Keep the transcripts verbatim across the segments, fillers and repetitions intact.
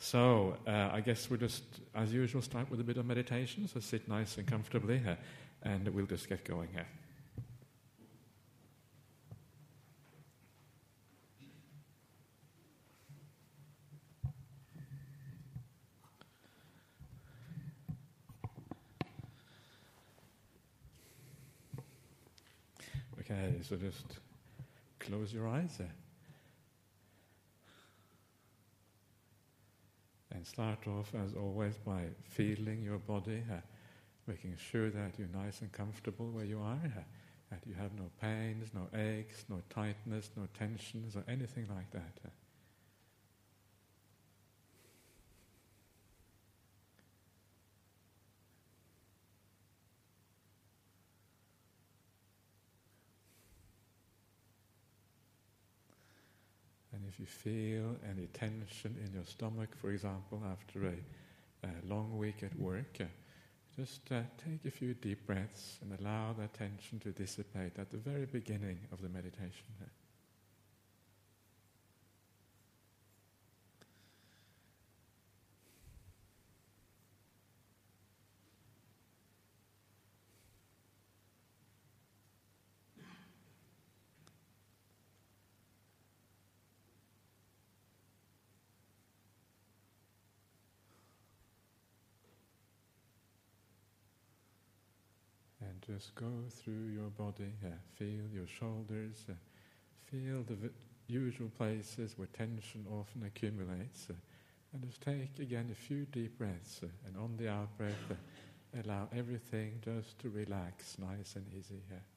So, uh, I guess we'll just, as usual, start with a bit of meditation. So sit nice and comfortably here, and we'll just get going here. Okay, so just close your eyes there. And start off, as always, by feeling your body, uh, making sure that you're nice and comfortable where you are, uh, that you have no pains, no aches, no tightness, no tensions, or anything like that. Uh. And if you feel any tension in your stomach, for example, after a, a long week at work, uh, just uh, take a few deep breaths and allow that tension to dissipate at the very beginning of the meditation. And just go through your body, uh, feel your shoulders, uh, feel the v- usual places where tension often accumulates, uh, and just take again a few deep breaths, uh, and on the out-breath, uh, allow everything just to relax, nice and easy here. Uh.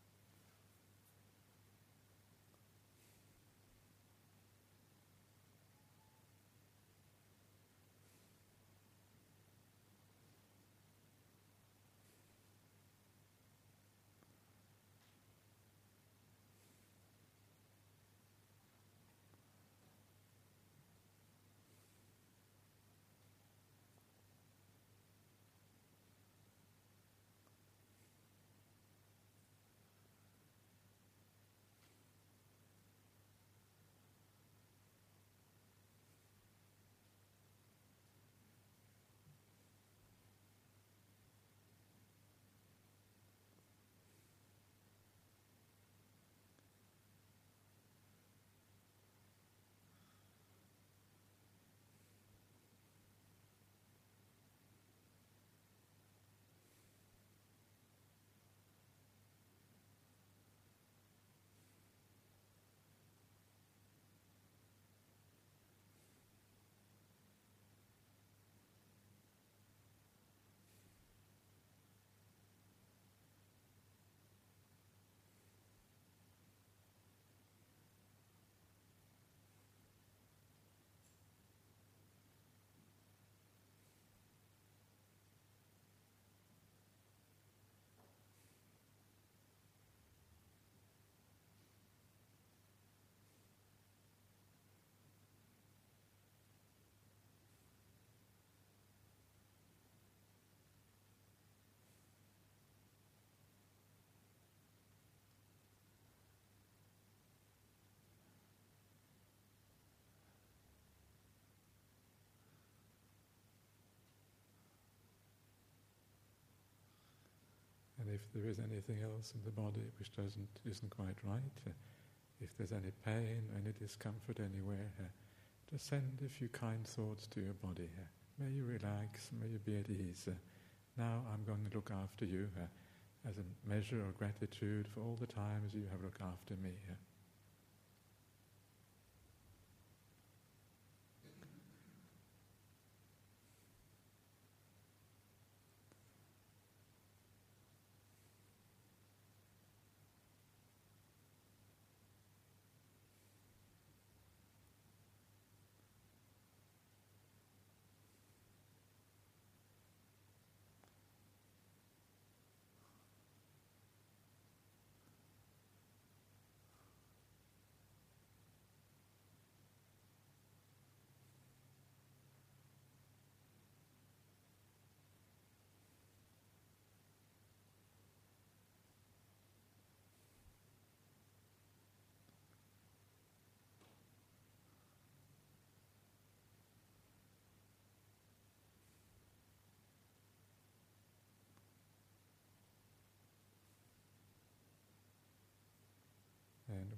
And if there is anything else in the body which doesn't isn't quite right, uh, if there's any pain, any discomfort anywhere, uh, just send a few kind thoughts to your body. Uh, may you relax, may you be at ease. Uh, now I'm going to look after you uh, as a measure of gratitude for all the times you have looked after me. Uh.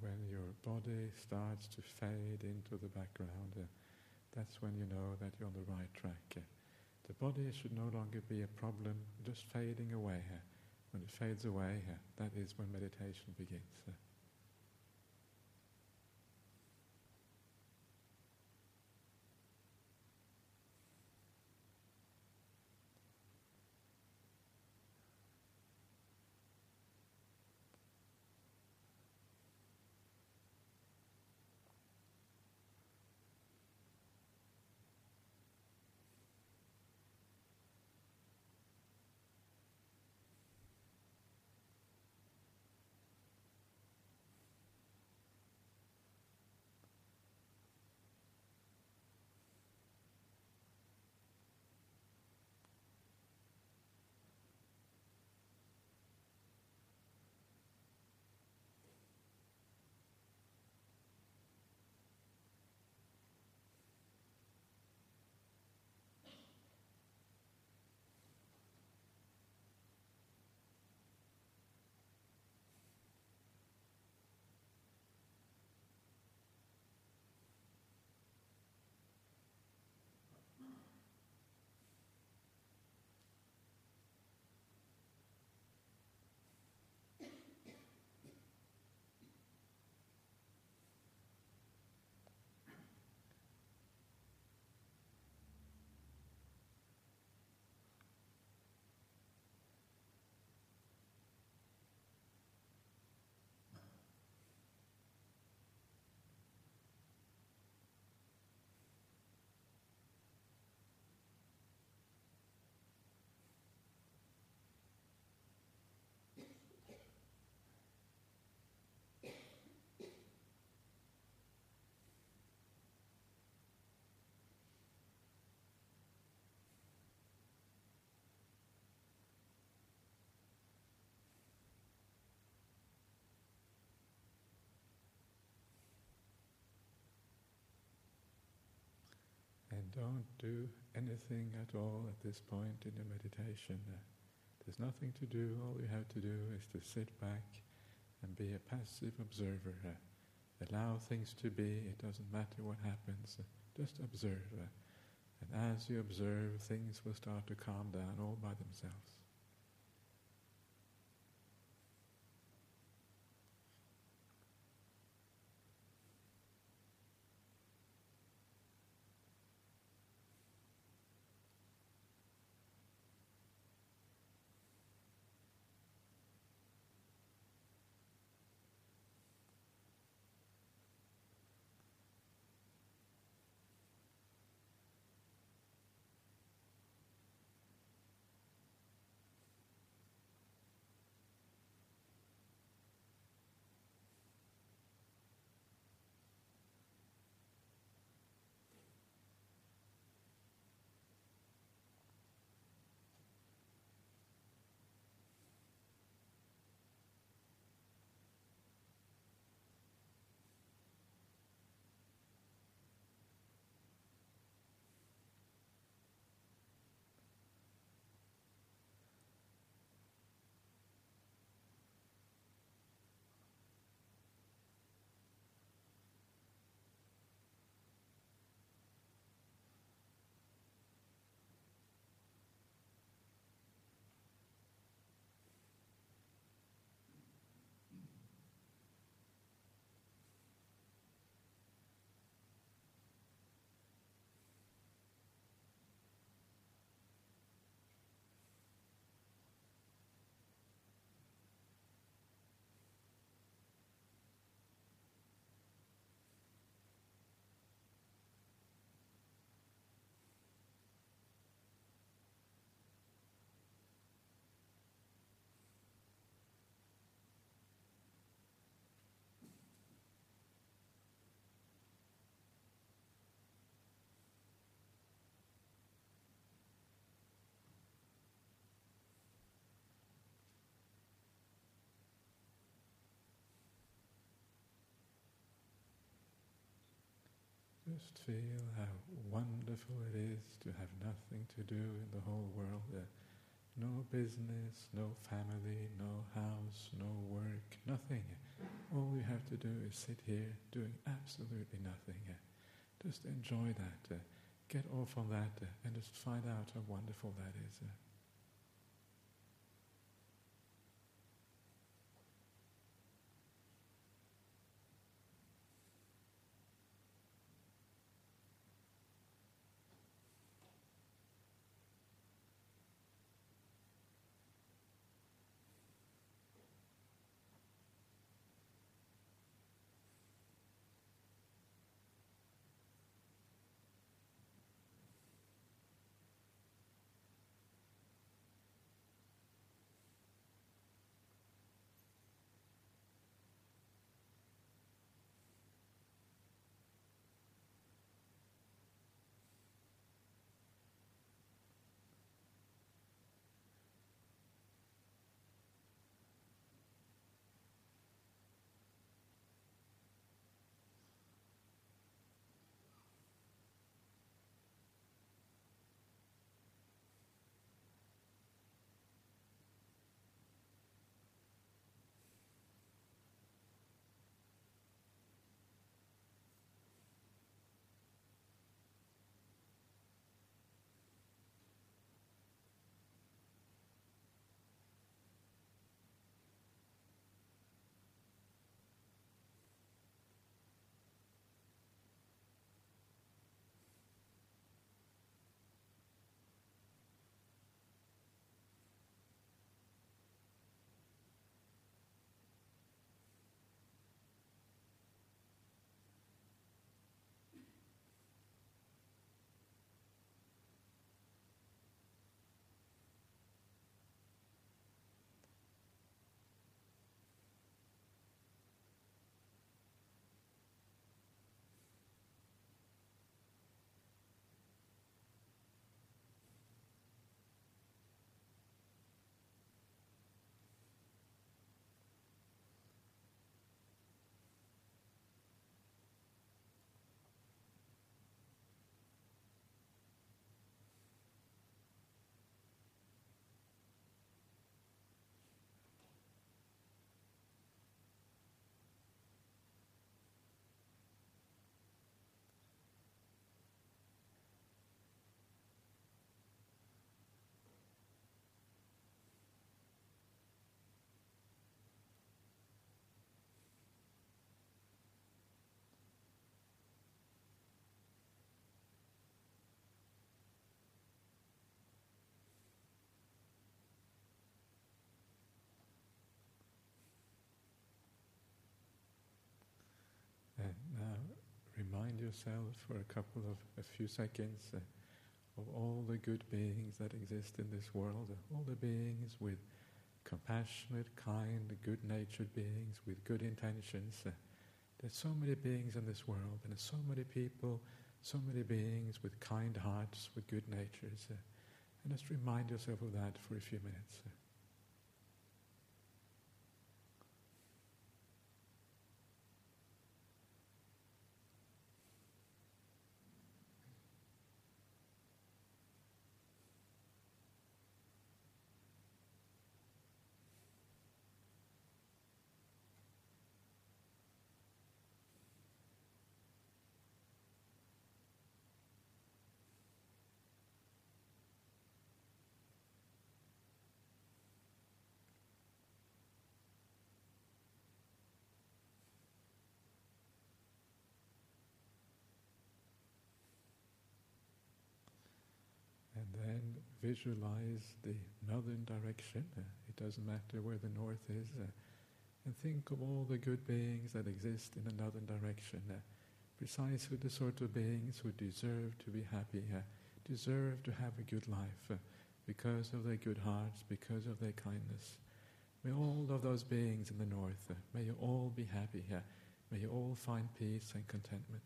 when your body starts to fade into the background, uh, that's when you know that you're on the right track. Uh, the body should no longer be a problem, just fading away. Uh, when it fades away, uh, that is when meditation begins. Uh. And don't do anything at all at this point in your meditation. Uh, there's nothing to do. All you have to do is to sit back and be a passive observer. Uh, allow things to be. It doesn't matter what happens. Uh, just observe. Uh, and as you observe, things will start to calm down all by themselves. Just feel how wonderful it is to have nothing to do in the whole world. Uh, No business, no family, no house, no work, nothing. All you have to do is sit here doing absolutely nothing. Just enjoy that. Get off on that and just find out how wonderful that is. And now remind yourself for a couple of, a few seconds uh, of all the good beings that exist in this world, uh, all the beings with compassionate, kind, good-natured beings with good intentions. Uh, there's so many beings in this world, and there's so many people, so many beings with kind hearts, with good natures. Uh, and just remind yourself of that for a few minutes. Uh. And then visualize the northern direction. Uh, it doesn't matter where the north is. Uh, and think of all the good beings that exist in the northern direction. Uh, precisely the sort of beings who deserve to be happy, uh, deserve to have a good life uh, because of their good hearts, because of their kindness. May all of those beings in the north, uh, may you all be happy. Uh, may you all find peace and contentment.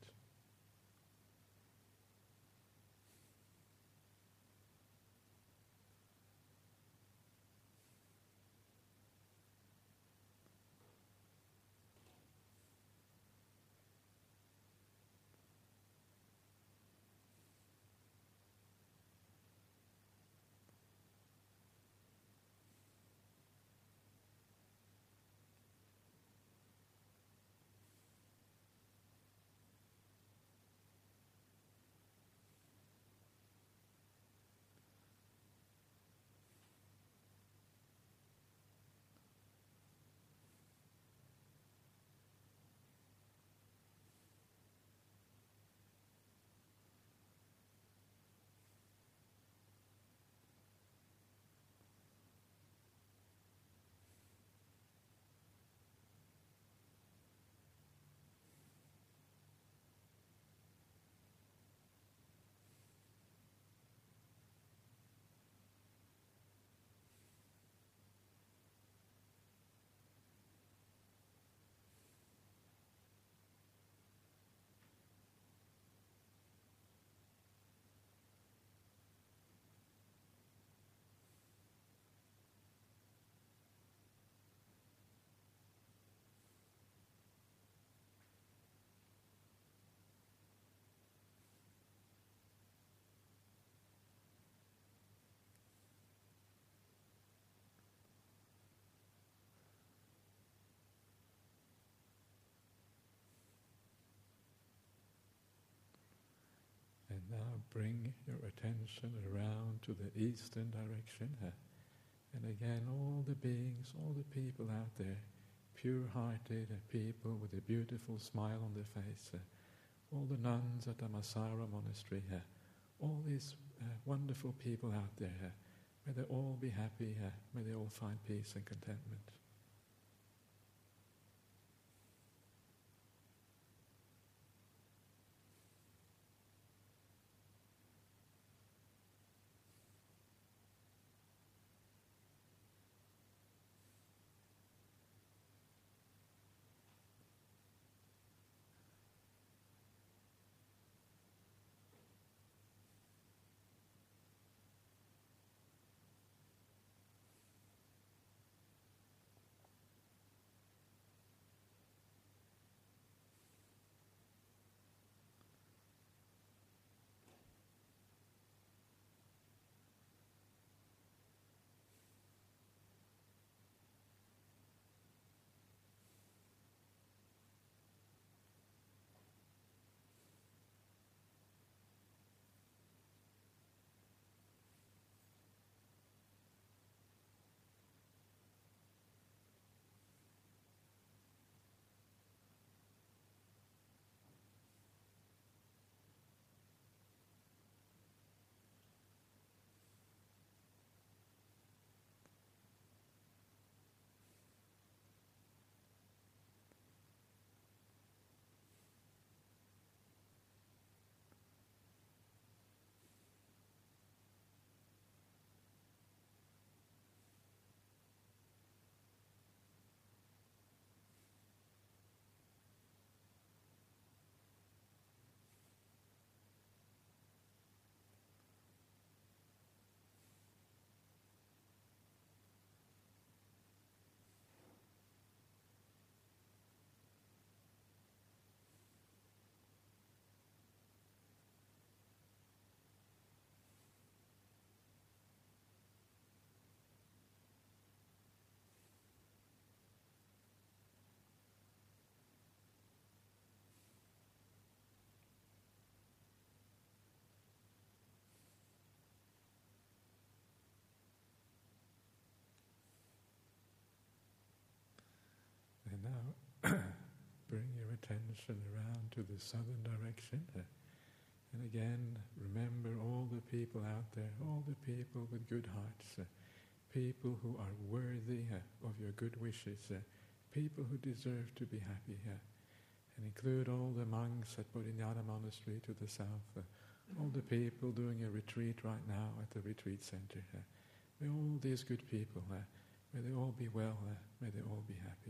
bring your attention around to the eastern direction. Uh, and again, all the beings, all the people out there, pure-hearted uh, people with a beautiful smile on their face, uh, all the nuns at Amasara Monastery, uh, all these uh, wonderful people out there, uh, may they all be happy, uh, may they all find peace and contentment. And now, bring your attention around to the southern direction. Uh, and again, remember all the people out there, all the people with good hearts, uh, people who are worthy uh, of your good wishes, uh, people who deserve to be happy. Uh, and include all the monks at Bodhinyana Monastery to the south, uh, all the people doing a retreat right now at the retreat center. Uh, may all these good people, uh, may they all be well, uh, may they all be happy.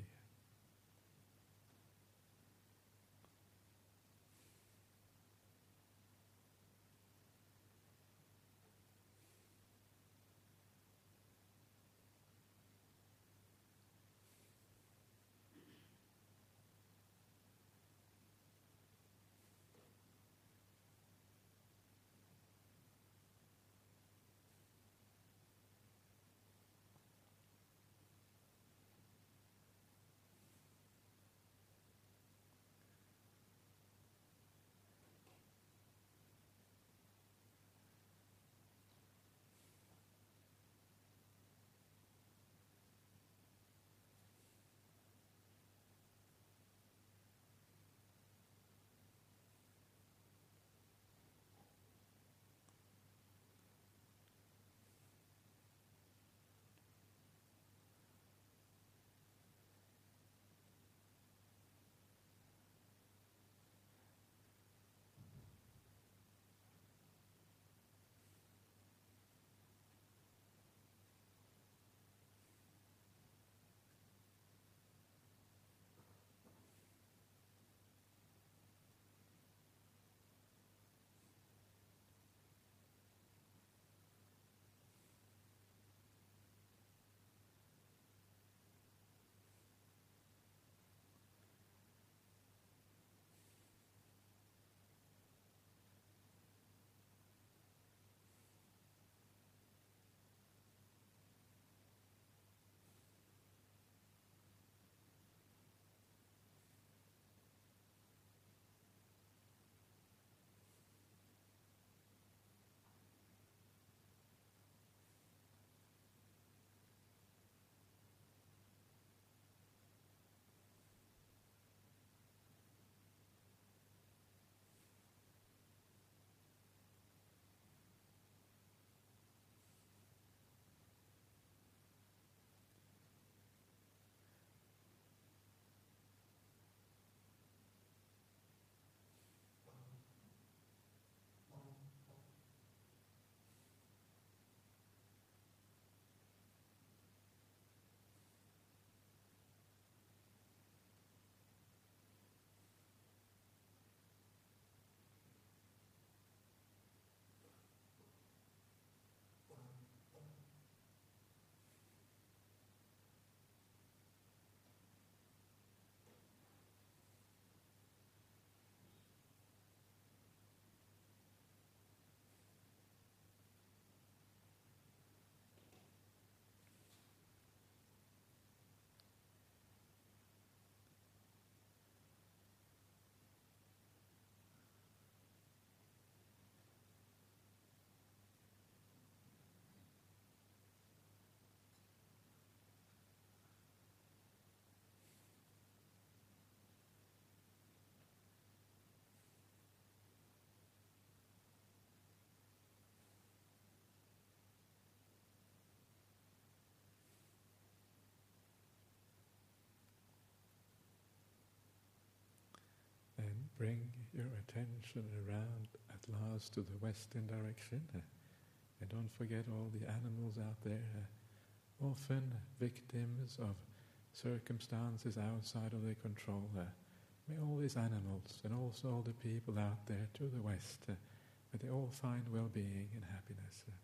bring your attention around at last to the western direction. Uh, and don't forget all the animals out there, uh, often victims of circumstances outside of their control. Uh, may all these animals and also all the people out there to the west, uh, may they all find well-being and happiness. Uh.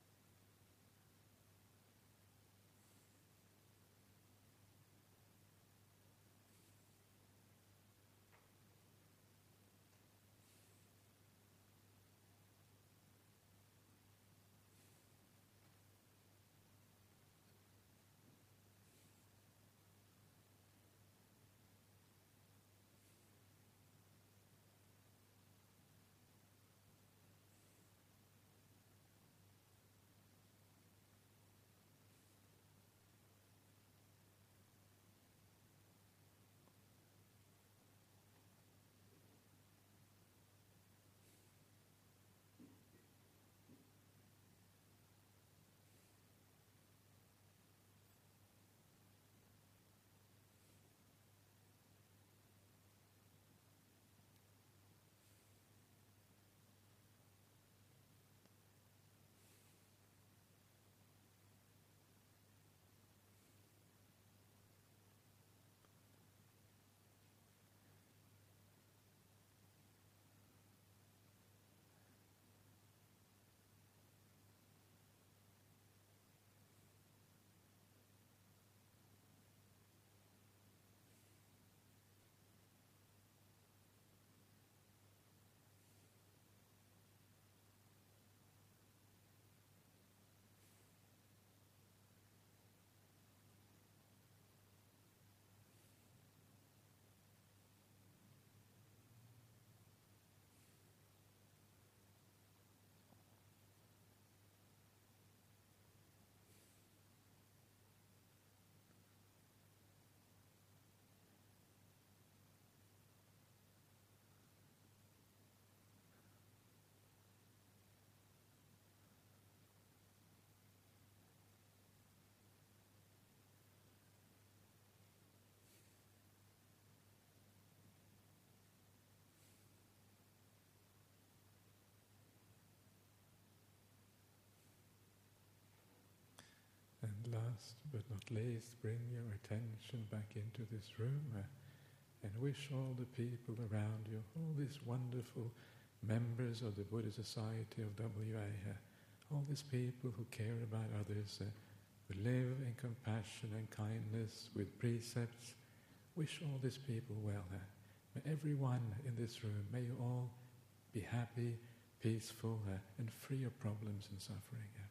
And last but not least, bring your attention back into this room uh, and wish all the people around you, all these wonderful members of the Buddhist Society of W A, uh, all these people who care about others, uh, who live in compassion and kindness with precepts, wish all these people well. Uh, may everyone in this room, may you all be happy, peaceful, uh, and free of problems and suffering. Uh.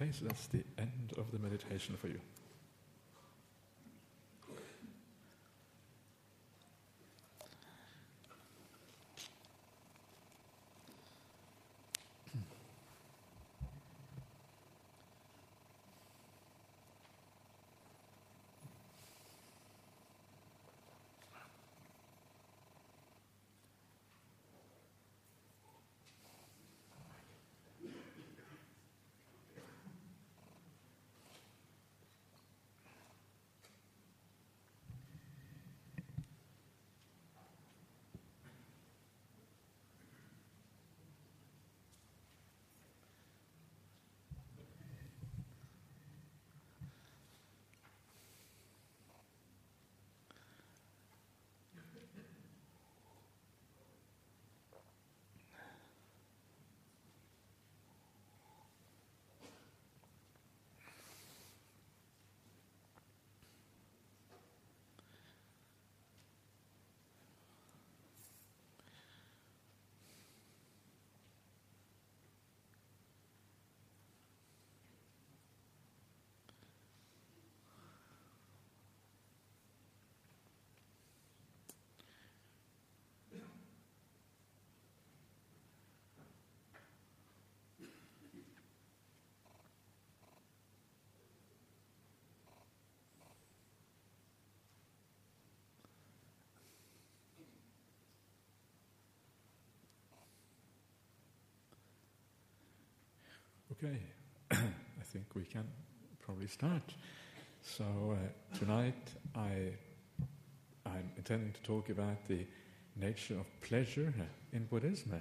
Okay, so that's the end of the meditation for you. Okay, I think we can probably start. So uh, tonight I, I'm intending to talk about the nature of pleasure in Buddhism,